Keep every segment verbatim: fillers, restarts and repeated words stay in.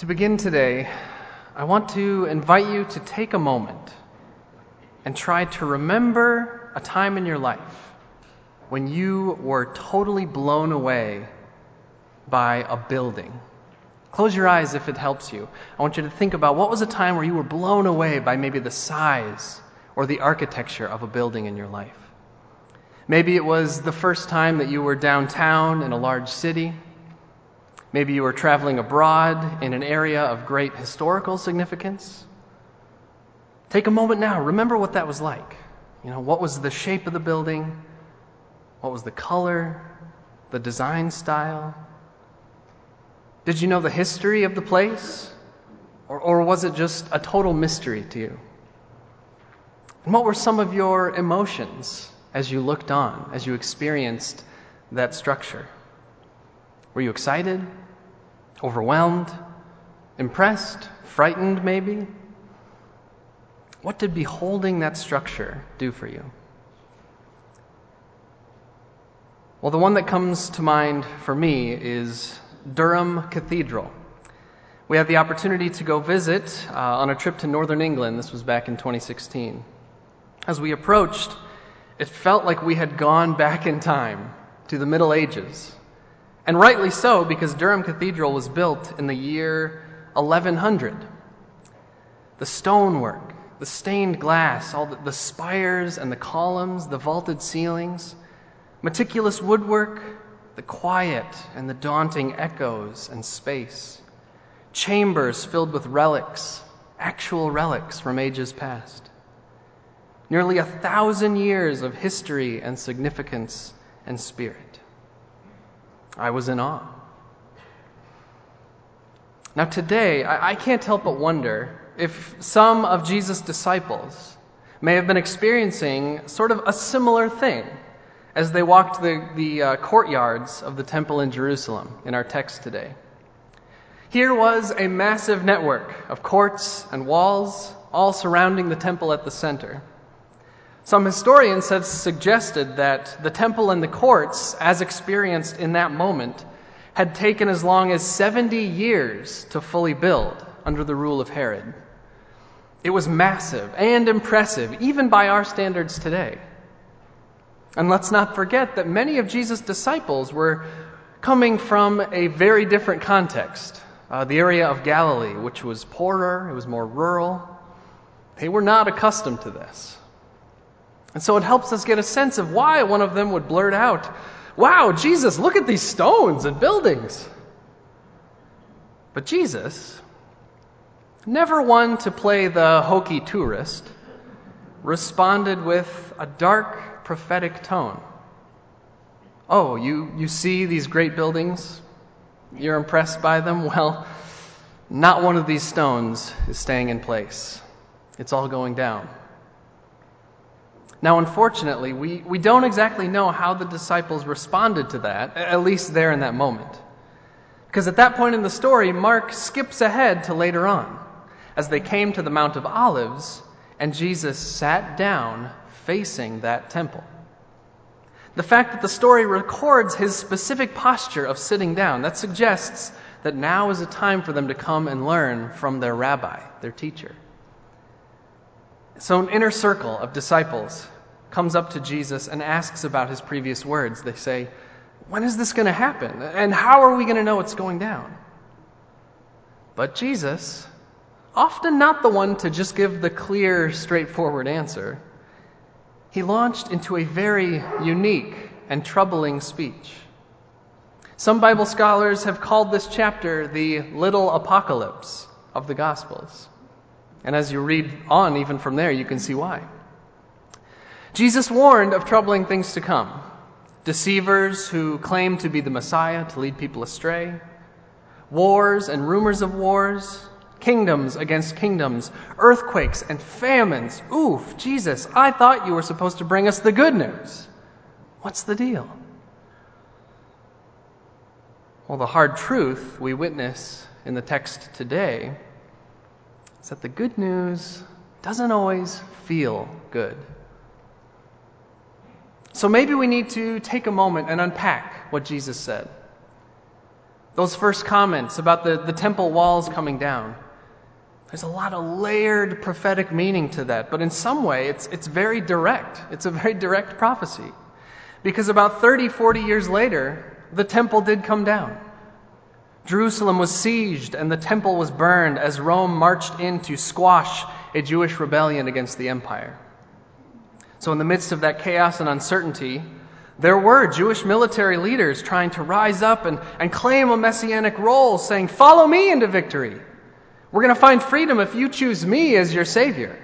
To begin today, I want to invite you to take a moment and try to remember a time in your life when you were totally blown away by a building. Close your eyes if it helps you. I want you to think about what was a time where you were blown away by maybe the size or the architecture of a building in your life. Maybe it was the first time that you were downtown in a large city. Maybe you were traveling abroad in an area of great historical significance. Take a moment now. Remember what that was like. You know, what was the shape of the building? What was the color? The design style? Did you know the history of the place? Or, or was it just a total mystery to you? And what were some of your emotions as you looked on, as you experienced that structure? Were you excited? Overwhelmed? Impressed? Frightened, maybe? What did beholding that structure do for you? Well, the one that comes to mind for me is Durham Cathedral. We had the opportunity to go visit uh, on a trip to northern England. This was back in twenty sixteen. As we approached, it felt like we had gone back in time to the Middle Ages. And rightly so, because Durham Cathedral was built in the year eleven hundred. The stonework, the stained glass, all the, the spires and the columns, the vaulted ceilings, meticulous woodwork, the quiet and the daunting echoes and space, chambers filled with relics, actual relics from ages past. Nearly a thousand years of history and significance and spirit. I was in awe. Now today, I, I can't help but wonder if some of Jesus' disciples may have been experiencing sort of a similar thing as they walked the, the uh, courtyards of the temple in Jerusalem in our text today. Here was a massive network of courts and walls, all surrounding the temple at the center. Some historians have suggested that the temple and the courts, as experienced in that moment, had taken as long as seventy years to fully build under the rule of Herod. It was massive and impressive, even by our standards today. And let's not forget that many of Jesus' disciples were coming from a very different context. Uh, the area of Galilee, which was poorer, it was more rural. They were not accustomed to this. And so it helps us get a sense of why one of them would blurt out, "Wow, Jesus, look at these stones and buildings." But Jesus, never one to play the hokey tourist, responded with a dark prophetic tone. "Oh, you, you see these great buildings? You're impressed by them? Well, not one of these stones is staying in place. It's all going down." Now, unfortunately, we, we don't exactly know how the disciples responded to that, at least there in that moment. Because at that point in the story, Mark skips ahead to later on, as they came to the Mount of Olives, and Jesus sat down facing that temple. The fact that the story records his specific posture of sitting down, that suggests that now is a time for them to come and learn from their rabbi, their teacher. So an inner circle of disciples comes up to Jesus and asks about his previous words. They say, "When is this going to happen? And how are we going to know it's going down?" But Jesus, often not the one to just give the clear, straightforward answer, he launched into a very unique and troubling speech. Some Bible scholars have called this chapter the little apocalypse of the Gospels. And as you read on, even from there, you can see why. Jesus warned of troubling things to come. Deceivers who claim to be the Messiah to lead people astray. Wars and rumors of wars. Kingdoms against kingdoms. Earthquakes and famines. Oof, Jesus, I thought you were supposed to bring us the good news. What's the deal? Well, the hard truth we witness in the text today is that the good news doesn't always feel good. So maybe we need to take a moment and unpack what Jesus said. Those first comments about the, the temple walls coming down, there's a lot of layered prophetic meaning to that, but in some way it's, it's very direct. It's a very direct prophecy. Because about thirty, forty years later, the temple did come down. Jerusalem was sieged and the temple was burned as Rome marched in to squash a Jewish rebellion against the empire. So in the midst of that chaos and uncertainty, there were Jewish military leaders trying to rise up and, and claim a messianic role, saying, "Follow me into victory. We're going to find freedom if you choose me as your Savior."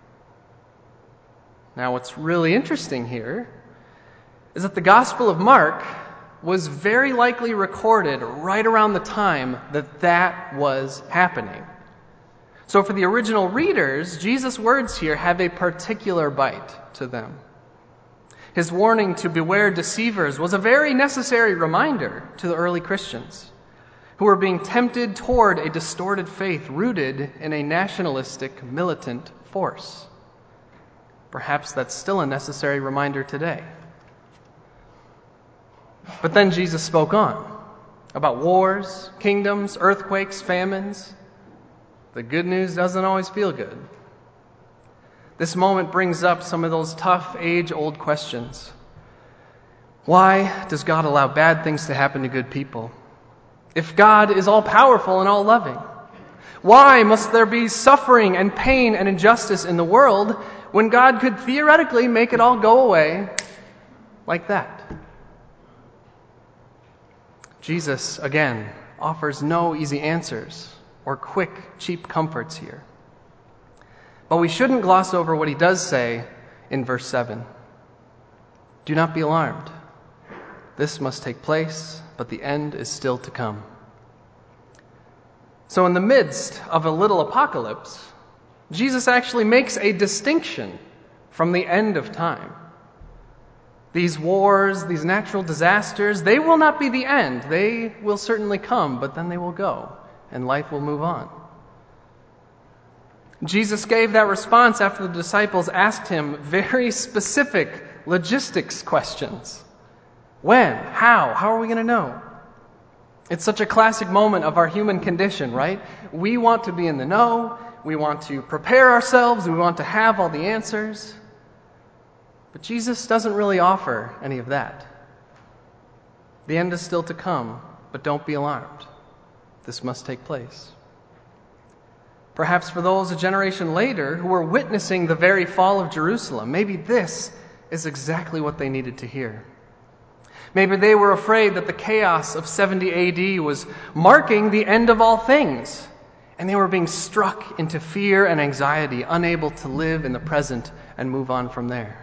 Now, what's really interesting here is that the Gospel of Mark was very likely recorded right around the time that that was happening. So for the original readers, Jesus' words here have a particular bite to them. His warning to beware deceivers was a very necessary reminder to the early Christians who were being tempted toward a distorted faith rooted in a nationalistic, militant force. Perhaps that's still a necessary reminder today. But then Jesus spoke on about wars, kingdoms, earthquakes, famines. The good news doesn't always feel good. This moment brings up some of those tough, age-old questions. Why does God allow bad things to happen to good people? If God is all-powerful and all-loving, why must there be suffering and pain and injustice in the world when God could theoretically make it all go away like that? Jesus, again, offers no easy answers or quick, cheap comforts here. But we shouldn't gloss over what he does say in verse seven. Do not be alarmed. This must take place, but the end is still to come. So in the midst of a little apocalypse, Jesus actually makes a distinction from the end of time. These wars, these natural disasters, they will not be the end. They will certainly come, but then they will go, and life will move on. Jesus gave that response after the disciples asked him very specific logistics questions. When? How? How are we going to know? It's such a classic moment of our human condition, right? We want to be in the know. We want to prepare ourselves. We want to have all the answers. But Jesus doesn't really offer any of that. The end is still to come, but don't be alarmed. This must take place. Perhaps for those a generation later who were witnessing the very fall of Jerusalem, maybe this is exactly what they needed to hear. Maybe they were afraid that the chaos of seventy A D was marking the end of all things, and they were being struck into fear and anxiety, unable to live in the present and move on from there.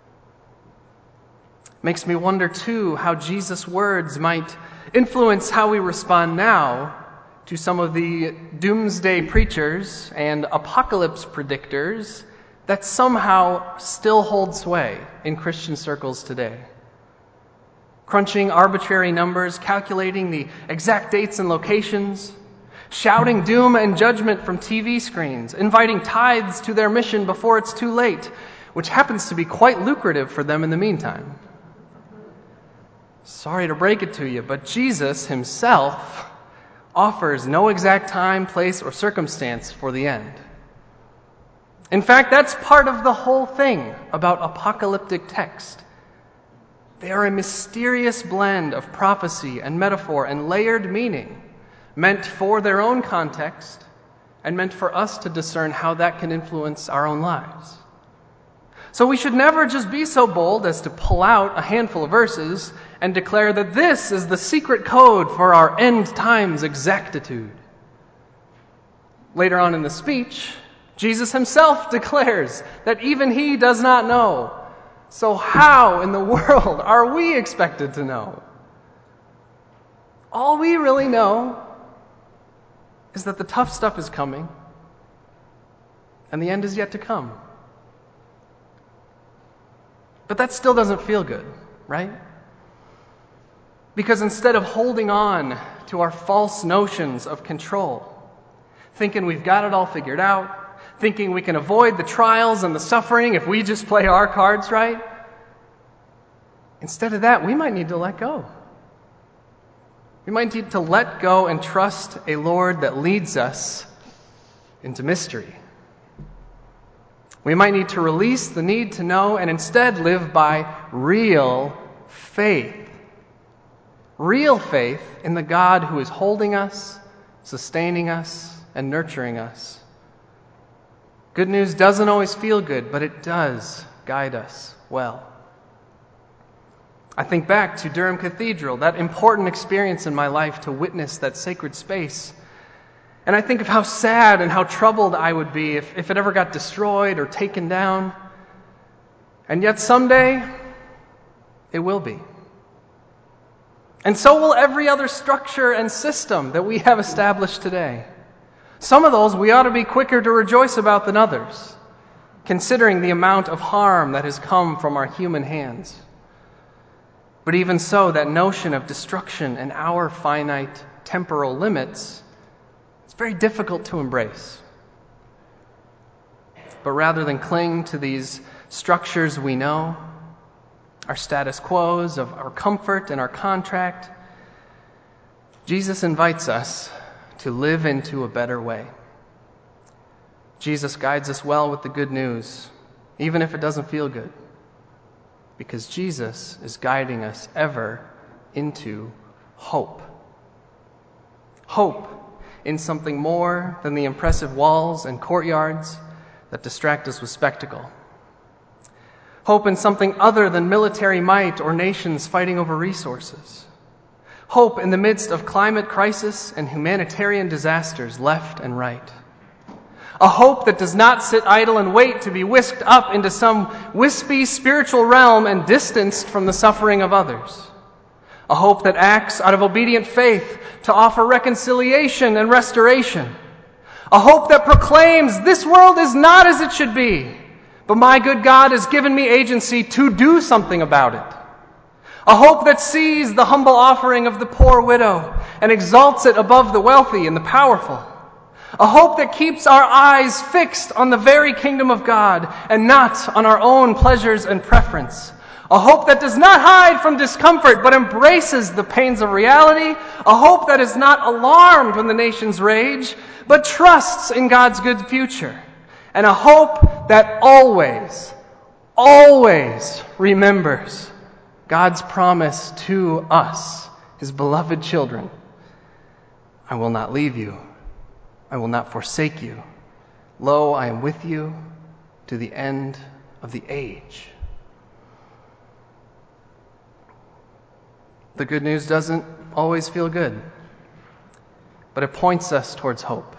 Makes me wonder, too, how Jesus' words might influence how we respond now to some of the doomsday preachers and apocalypse predictors that somehow still hold sway in Christian circles today. Crunching arbitrary numbers, calculating the exact dates and locations, shouting doom and judgment from T V screens, inviting tithes to their mission before it's too late, which happens to be quite lucrative for them in the meantime. Sorry to break it to you, but Jesus himself offers no exact time, place, or circumstance for the end. In fact, that's part of the whole thing about apocalyptic text. They are a mysterious blend of prophecy and metaphor and layered meaning, meant for their own context and meant for us to discern how that can influence our own lives. So we should never just be so bold as to pull out a handful of verses and declare that this is the secret code for our end times exactitude. Later on in the speech, Jesus himself declares that even he does not know. So how in the world are we expected to know? All we really know is that the tough stuff is coming and the end is yet to come. But that still doesn't feel good, right? Because instead of holding on to our false notions of control, thinking we've got it all figured out, thinking we can avoid the trials and the suffering if we just play our cards right, instead of that, we might need to let go. We might need to let go and trust a Lord that leads us into mystery. We might need to release the need to know and instead live by real faith. Real faith in the God who is holding us, sustaining us, and nurturing us. Good news doesn't always feel good, but it does guide us well. I think back to Durham Cathedral, that important experience in my life to witness that sacred space. And I think of how sad and how troubled I would be if, if it ever got destroyed or taken down. And yet someday, it will be. And so will every other structure and system that we have established today. Some of those we ought to be quicker to rejoice about than others, considering the amount of harm that has come from our human hands. But even so, that notion of destruction and our finite temporal limits, it's very difficult to embrace. But rather than cling to these structures we know, our status quos of our comfort and our contract, Jesus invites us to live into a better way. Jesus guides us well with the good news, even if it doesn't feel good, because Jesus is guiding us ever into hope. Hope in something more than the impressive walls and courtyards that distract us with spectacle. Hope in something other than military might or nations fighting over resources. Hope in the midst of climate crisis and humanitarian disasters left and right. A hope that does not sit idle and wait to be whisked up into some wispy spiritual realm and distanced from the suffering of others. A hope that acts out of obedient faith to offer reconciliation and restoration. A hope that proclaims this world is not as it should be, but my good God has given me agency to do something about it. A hope that sees the humble offering of the poor widow and exalts it above the wealthy and the powerful. A hope that keeps our eyes fixed on the very kingdom of God and not on our own pleasures and preference. A hope that does not hide from discomfort but embraces the pains of reality. A hope that is not alarmed when the nations rage but trusts in God's good future. And a hope that always, always remembers God's promise to us, His beloved children. I will not leave you. I will not forsake you. Lo, I am with you to the end of the age. The good news doesn't always feel good, but it points us towards hope.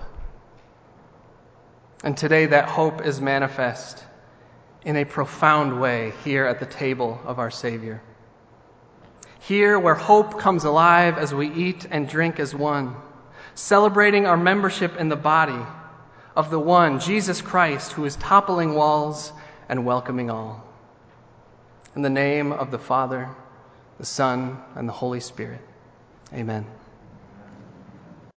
And today that hope is manifest in a profound way here at the table of our Savior. Here where hope comes alive as we eat and drink as one, celebrating our membership in the body of the one, Jesus Christ, who is toppling walls and welcoming all. In the name of the Father, the Son, and the Holy Spirit. Amen.